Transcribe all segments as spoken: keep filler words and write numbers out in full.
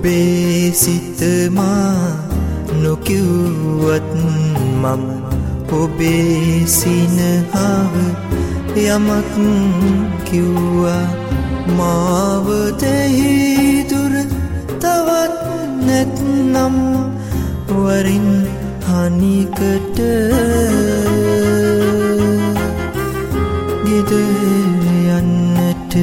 ඔබේ සිත මා නොකිව්වත් මම ඔබේ සිනහව යමක් කිව්වා මාව දෙහි දුර තවත් නැත්නම් වරින් හනිකට ගෙදර යන්නට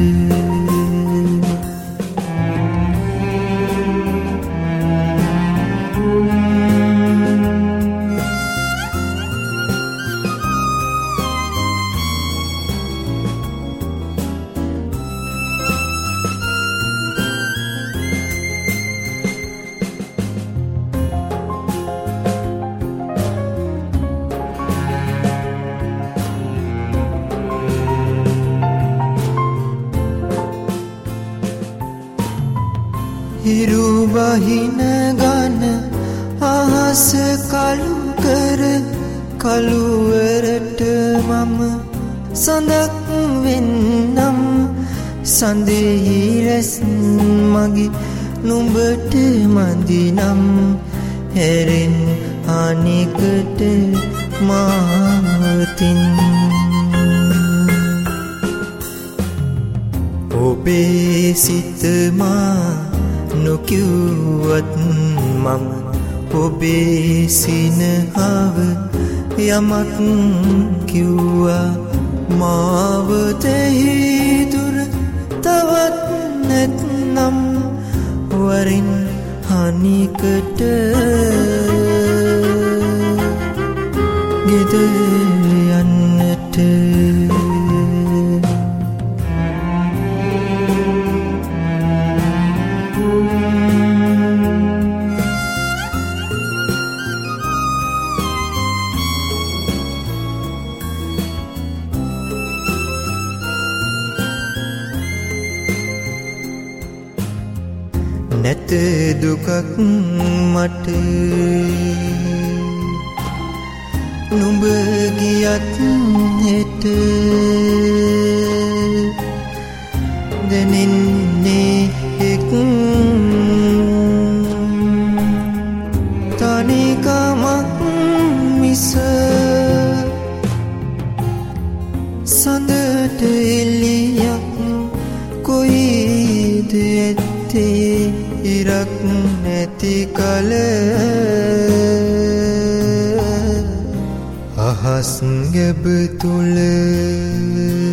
හිරු බහින ගන අහස කළු කර කළුවරට මම සඳක් වෙන්නම් සඳෙහි රැස් මගේ නුඹට මදිනම් හැරෙන් අනෙකට මාවතින් ඔබේ සිත මා නොකිව්වත් මම ඔබේ සිනහව යමක් කිව්වා මාව දෙහි දුර තවත් නැත්නම් වරින් හනිකට ගෙදර යන්නට නැත දුකක් මට නුඹ ගියත් හෙට දැනෙන්නේ එක් තනිකමක් මිස සඳට එළියක් කොයිද ඇත්තේ ඉරක් නැති කල අහස් ගැබ තුල